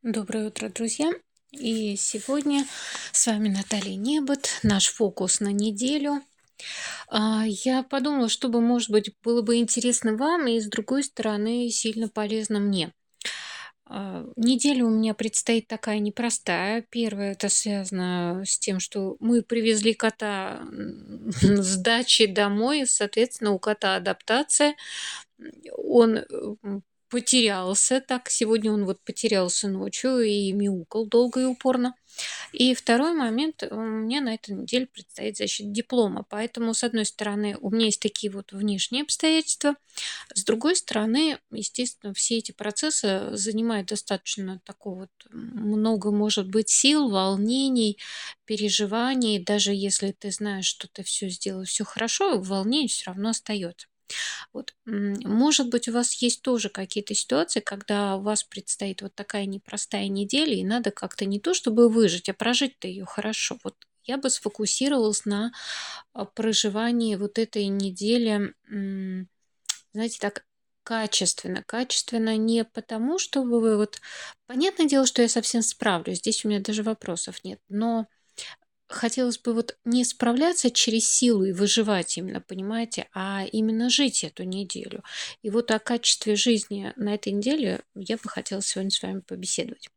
Доброе утро, друзья! И сегодня с вами Наталья Небот, наш фокус на неделю. Я подумала, чтобы, может быть, было бы интересно вам и, с другой стороны, сильно полезно мне. Неделя у меня предстоит такая непростая. Первое, это связано с тем, что мы привезли кота с дачи домой, соответственно, у кота адаптация. Он потерялся, так, сегодня он вот потерялся ночью и мяукал долго и упорно. И второй момент, мне на этой неделе предстоит защита диплома. Поэтому, с одной стороны, у меня есть такие вот внешние обстоятельства, с другой стороны, естественно, все эти процессы занимают достаточно такого вот много, может быть, сил, волнений, переживаний. Даже если ты знаешь, что ты все сделал, все хорошо, волнение все равно остается. Вот, может быть, у вас есть тоже какие-то ситуации, когда у вас предстоит вот такая непростая неделя, и надо как-то не то чтобы выжить, а прожить-то ее хорошо. Вот я бы сфокусировалась на проживании вот этой недели, знаете, так качественно. Качественно не потому, что вы вот... Понятное дело, что я совсем справлюсь, здесь у меня даже вопросов нет, но хотелось бы вот не справляться через силу и выживать именно, понимаете, а именно жить эту неделю. И вот о качестве жизни на этой неделе я бы хотела сегодня с вами побеседовать.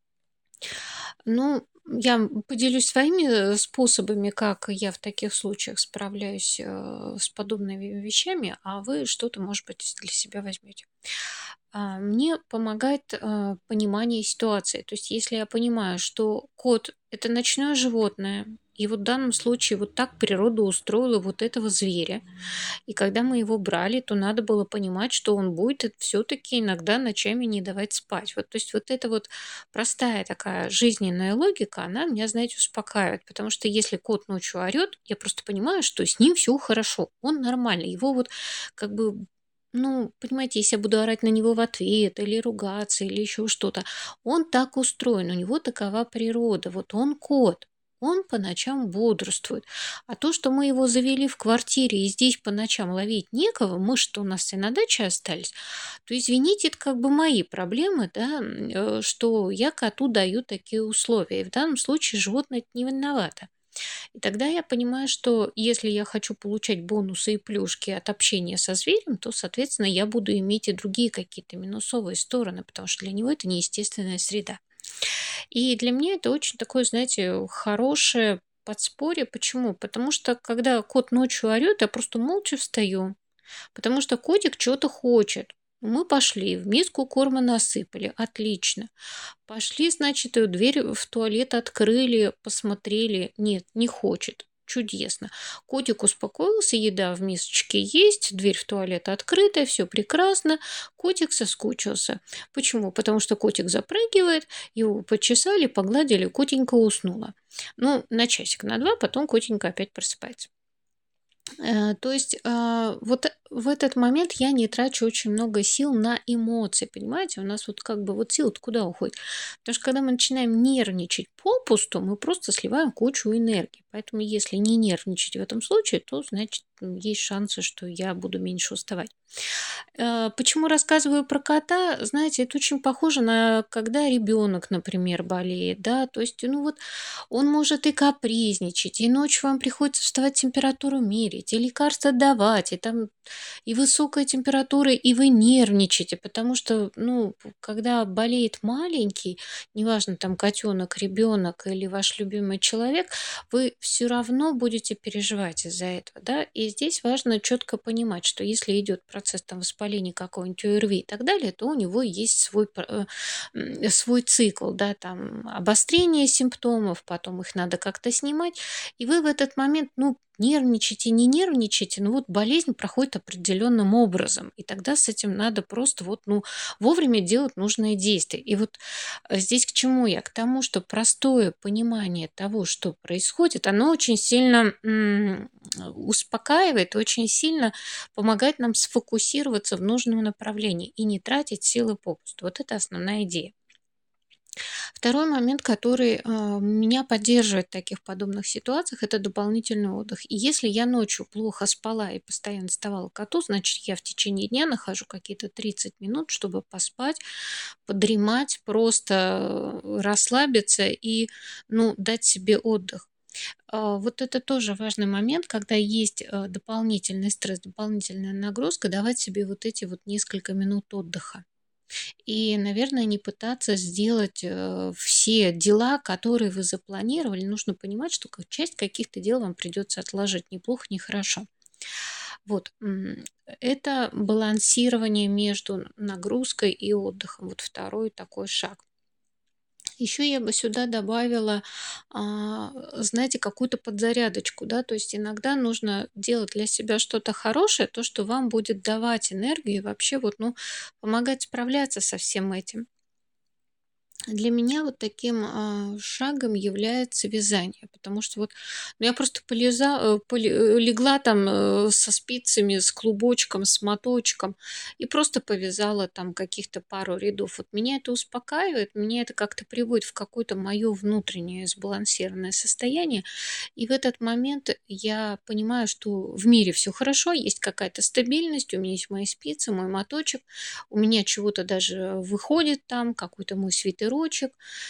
Ну, я поделюсь своими способами, как я в таких случаях справляюсь с подобными вещами, а вы что-то, может быть, для себя возьмете. Мне помогает понимание ситуации. То есть, если я понимаю, что кот– это ночное животное, и вот в данном случае вот так природа устроила вот этого зверя, и когда мы его брали, то надо было понимать, что он будет все-таки иногда ночами не давать спать. Вот, то есть вот эта вот простая такая жизненная логика, она меня, знаете, успокаивает. Потому что если кот ночью орет, я просто понимаю, что с ним все хорошо, он нормальный. Его вот как бы понимаете, если я буду орать на него в ответ или ругаться, или еще что-то, он так устроен, у него такова природа. Вот он кот, он по ночам бодрствует. А то, что мы его завели в квартире и здесь по ночам ловить некого, мы что, у нас все на даче остались, то, извините, это как бы мои проблемы, да, что я коту даю такие условия. И в данном случае животное это не виновато. И тогда я понимаю, что если я хочу получать бонусы и плюшки от общения со зверем, то, соответственно, я буду иметь и другие какие-то минусовые стороны, потому что для него это неестественная среда. И для меня это очень такое, знаете, хорошее подспорье. Почему? Потому что когда кот ночью орет, я просто молча встаю, потому что котик чего-то хочет. Мы пошли, в миску корма насыпали, отлично. Пошли, значит, дверь в туалет открыли, посмотрели. Нет, не хочет. Чудесно. Котик успокоился, еда в мисочке есть, дверь в туалет открытая, все прекрасно. Котик соскучился. Почему? Потому что котик запрыгивает, его почесали, погладили, котенька уснула. Ну, на часик, на два, потом котенька опять просыпается. То есть вот в этот момент я не трачу очень много сил на эмоции, понимаете? У нас вот как бы вот силы-то куда уходит? Потому что когда мы начинаем нервничать попусту, мы просто сливаем кучу энергии. Поэтому если не нервничать в этом случае, то, значит, есть шансы, что я буду меньше уставать. Почему рассказываю про кота? Знаете, это очень похоже на когда ребенок, например, болеет, да, то есть, ну вот он может и капризничать, и ночью вам приходится вставать температуру мерить, и лекарства давать, и там и высокая температура, и вы нервничаете, потому что, ну, когда болеет маленький, неважно, там котенок, ребенок или ваш любимый человек, вы все равно будете переживать из-за этого, да, и здесь важно четко понимать, что если идет процесс там воспаления какого-нибудь ОРВИ и так далее, то у него есть свой цикл, да, там обострение симптомов, потом их надо как-то снимать, и вы в этот момент, ну, нервничайте, не нервничайте, но вот болезнь проходит определенным образом, и тогда с этим надо просто вот, ну, вовремя делать нужные действия. И вот здесь к чему я? К тому, что простое понимание того, что происходит, оно очень сильно успокаивает, очень сильно помогает нам сфокусироваться в нужном направлении и не тратить силы попусту. Вот это основная идея. Второй момент, который, меня поддерживает в таких подобных ситуациях — это дополнительный отдых. И если я ночью плохо спала и постоянно вставала к коту, значит, я в течение дня нахожу какие-то 30 минут, чтобы поспать, подремать, просто, расслабиться и, ну, дать себе отдых. Вот это тоже важный момент, когда есть, дополнительный стресс, дополнительная нагрузка, давать себе вот эти вот несколько минут отдыха. И, наверное, не пытаться сделать, все дела, которые вы запланировали. Нужно понимать, что часть каких-то дел вам придется отложить. Ни плохо, ни хорошо. Вот. Это балансирование между нагрузкой и отдыхом. Вот второй такой шаг. Еще я бы сюда добавила, знаете, какую-то подзарядочку, да, то есть иногда нужно делать для себя что-то хорошее, то, что вам будет давать энергию и вообще вот, ну, помогать справляться со всем этим. Для меня вот таким, шагом является вязание, потому что вот, ну, я просто легла там, со спицами, с клубочком, с моточком и просто повязала там каких-то пару рядов. Вот меня это успокаивает, меня это как-то приводит в какое-то мое внутреннее сбалансированное состояние. И в этот момент я понимаю, что в мире все хорошо, есть какая-то стабильность, у меня есть мои спицы, мой моточек, у меня чего-то даже выходит там, какой-то мой свитерочек.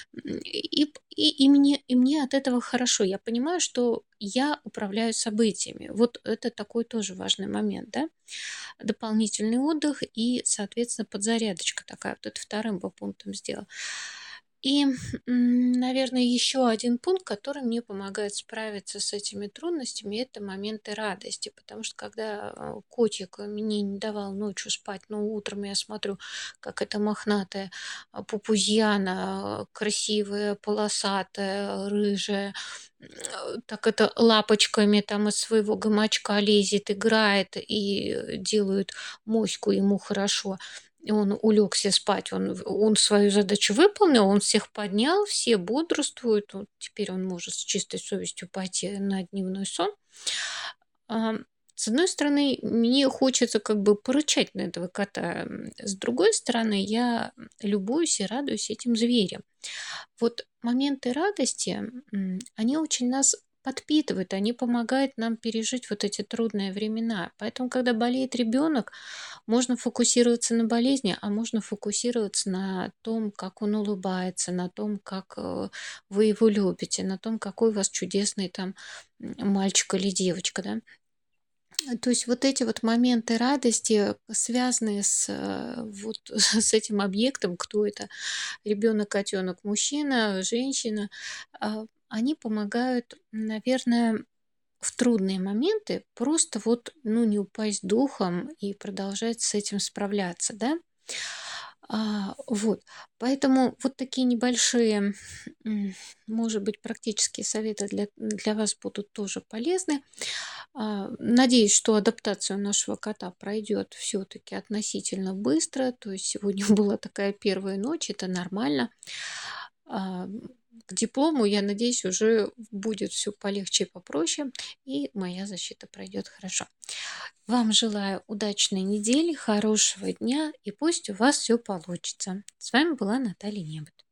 И мне от этого хорошо. Я понимаю, что я управляю событиями. Вот это такой тоже важный момент, да. Дополнительный отдых и, соответственно, подзарядочка такая. Вот это вторым бы пунктом сделала. И, наверное, еще один пункт, который мне помогает справиться с этими трудностями — это моменты радости. Потому что когда, котик мне не давал ночью спать, но утром я смотрю, как эта мохнатая, пупузьяна, красивая, полосатая, рыжая, так это лапочками там из своего гамачка лезет, играет и, делает моську, ему хорошо. И он улегся спать, он свою задачу выполнил, он всех поднял, все бодрствуют. Вот теперь он может с чистой совестью пойти на дневной сон. Ам, с одной стороны, мне хочется как бы порычать на этого кота. С другой стороны, я любуюсь и радуюсь этим зверем. Вот моменты радости, они очень нас подпитывают, они помогают нам пережить вот эти трудные времена. Поэтому, когда болеет ребенок, можно фокусироваться на болезни, а можно фокусироваться на том, как он улыбается, на том, как, вы его любите, на том, какой у вас чудесный там, мальчик или девочка, да. То есть вот эти вот моменты радости, связанные с, вот с этим объектом, кто это: ребенок, котенок, мужчина, женщина, они помогают, наверное, в трудные моменты просто вот, ну, не упасть духом и продолжать с этим справляться, да. Вот. Поэтому вот такие небольшие, м, может быть, практические советы для вас будут тоже полезны. Надеюсь, что адаптация нашего кота пройдет все-таки относительно быстро. То есть сегодня была такая первая ночь, это нормально. А, К диплому, я надеюсь, уже будет все полегче и попроще, и моя защита пройдет хорошо. Вам желаю удачной недели, хорошего дня, и пусть у вас все получится. С вами была Наталья Небыт.